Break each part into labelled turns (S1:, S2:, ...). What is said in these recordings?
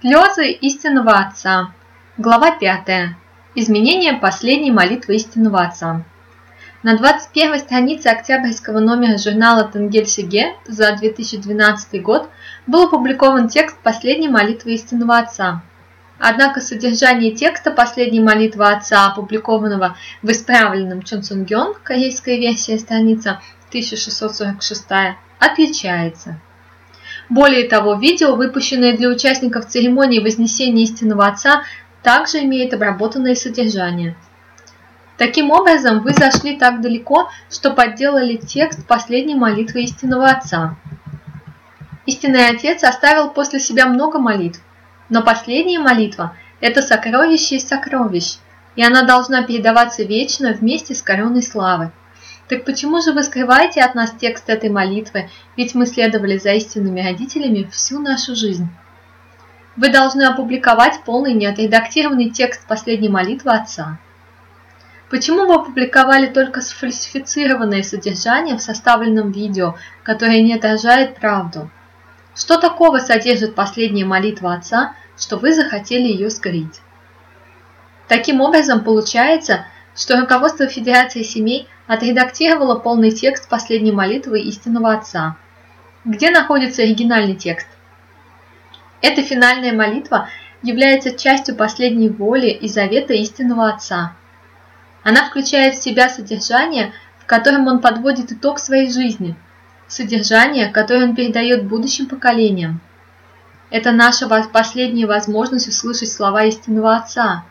S1: Слезы истинного Отца. Глава 5. Изменение последней молитвы истинного Отца. На 21 странице октябрьского номера журнала «Тенгель-Сеге» за 2012 год был опубликован текст последней молитвы истинного Отца. Однако содержание текста последней молитвы Отца, опубликованного в исправленном Чонсонгён, корейская версия, страница 1646, отличается. Более того, видео, выпущенное для участников церемонии Вознесения истинного Отца, также имеет обработанное содержание. Таким образом, вы зашли так далеко, что подделали текст последней молитвы истинного Отца. Истинный Отец оставил после себя много молитв, но последняя молитва – это сокровище из сокровищ, и она должна передаваться вечно вместе с короной славы. Так почему же вы скрываете от нас текст этой молитвы, ведь мы следовали за истинными родителями всю нашу жизнь? Вы должны опубликовать полный неотредактированный текст последней молитвы Отца. Почему вы опубликовали только сфальсифицированное содержание в составленном видео, которое не отражает правду? Что такого содержит последняя молитва Отца, что вы захотели ее скрыть? Таким образом, получается, что руководство Федерации семей отредактировало полный текст последней молитвы истинного Отца. Где находится оригинальный текст? Эта финальная молитва является частью последней воли и завета истинного Отца. Она включает в себя содержание, в котором он подводит итог своей жизни, содержание, которое он передает будущим поколениям. Это наша последняя возможность услышать слова истинного Отца.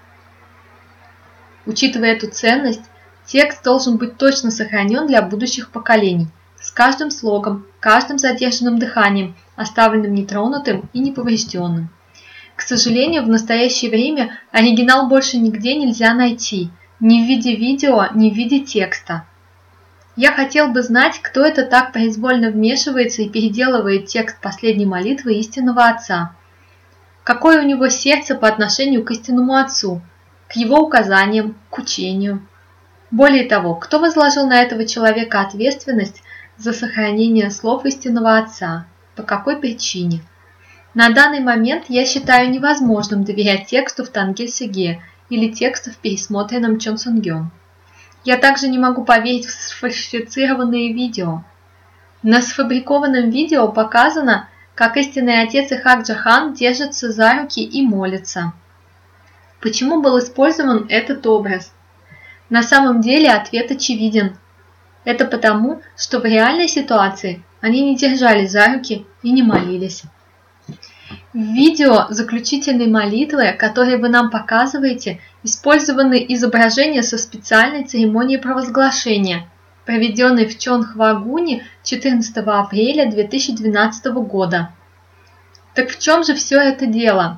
S1: Учитывая эту ценность, текст должен быть точно сохранен для будущих поколений, с каждым слогом, каждым задержанным дыханием, оставленным нетронутым и неповрежденным. К сожалению, в настоящее время оригинал больше нигде нельзя найти, ни в виде видео, ни в виде текста. Я хотел бы знать, кто это так произвольно вмешивается и переделывает текст последней молитвы истинного Отца. Какое у него сердце по отношению к истинному Отцу, к его указаниям, к учению. Более того, кто возложил на этого человека ответственность за сохранение слов истинного Отца? По какой причине? На данный момент я считаю невозможным доверять тексту в Тенгель-Сеге или тексту в пересмотренном Чонсонгён. Я также не могу поверить в сфальсифицированные видео. На сфабрикованном видео показано, как истинный Отец и Хак Джохан держатся за руки и молятся. Почему был использован этот образ? На самом деле ответ очевиден. Это потому, что в реальной ситуации они не держались за руки и не молились. В видео заключительной молитвы, которые вы нам показываете, использованы изображения со специальной церемонии провозглашения, проведенной в Чонхвагуне 14 апреля 2012 года. Так в чем же все это дело?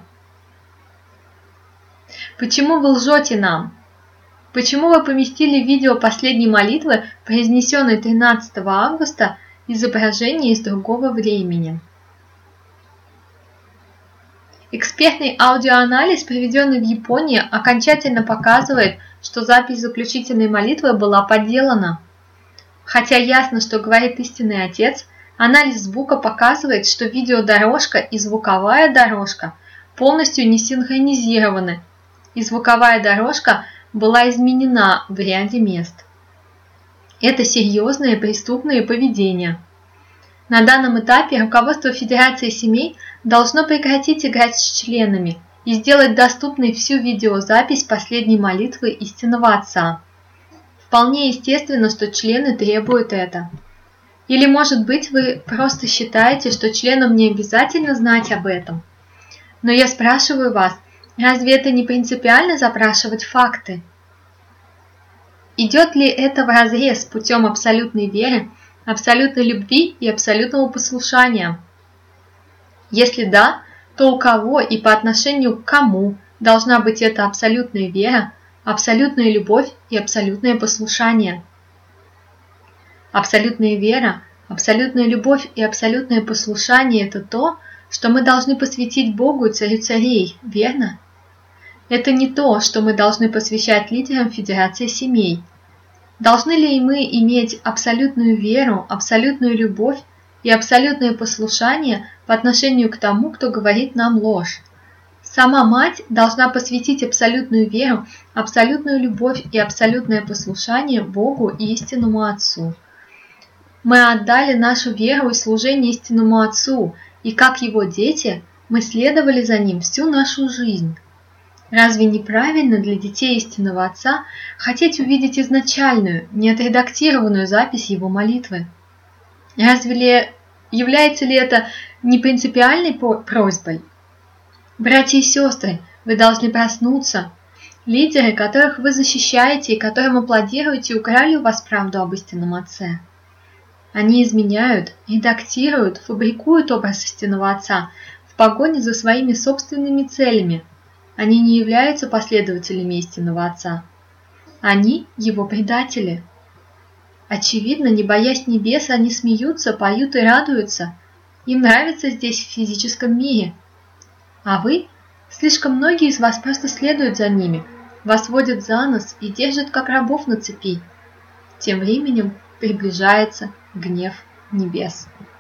S1: Почему вы лжете нам? Почему вы поместили в видео последней молитвы, произнесенной 13 августа, изображение из другого времени? Экспертный аудиоанализ, проведенный в Японии, окончательно показывает, что запись заключительной молитвы была подделана. Хотя ясно, что говорит истинный Отец, анализ звука показывает, что видеодорожка и звуковая дорожка полностью не синхронизированы, и звуковая дорожка была изменена в ряде мест. Это серьезное преступное поведение. На данном этапе руководство Федерации семей должно прекратить играть с членами и сделать доступной всю видеозапись последней молитвы истинного Отца. Вполне естественно, что члены требуют это. Или, может быть, вы просто считаете, что членам не обязательно знать об этом? Но я спрашиваю вас, разве это не принципиально запрашивать факты? Идет ли это вразрез путем абсолютной веры, абсолютной любви и абсолютного послушания? Если да, то у кого и по отношению к кому должна быть эта абсолютная вера, абсолютная любовь и абсолютное послушание? Абсолютная вера, абсолютная любовь и абсолютное послушание – это то, что мы должны посвятить Богу и Царю Царей, верно? Это не то, что мы должны посвящать лидерам Федерации семей. Должны ли мы иметь абсолютную веру, абсолютную любовь и абсолютное послушание по отношению к тому, кто говорит нам ложь? Сама мать должна посвятить абсолютную веру, абсолютную любовь и абсолютное послушание Богу и истинному Отцу. Мы отдали нашу веру и служение истинному Отцу, и как Его дети мы следовали за Ним всю нашу жизнь. Разве неправильно для детей истинного Отца хотеть увидеть изначальную, неотредактированную запись Его молитвы? Является ли это не принципиальной просьбой? Братья и сестры, вы должны проснуться. Лидеры, которых вы защищаете и которым аплодируете, украли у вас правду об истинном Отце. Они изменяют, редактируют, фабрикуют образ истинного Отца в погоне за своими собственными целями. Они не являются последователями истинного Отца. Они его предатели. Очевидно, не боясь небес, они смеются, поют и радуются. Им нравится здесь, в физическом мире. А вы, слишком многие из вас просто следуют за ними, вас водят за нос и держат как рабов на цепи. Тем временем приближается гнев небес.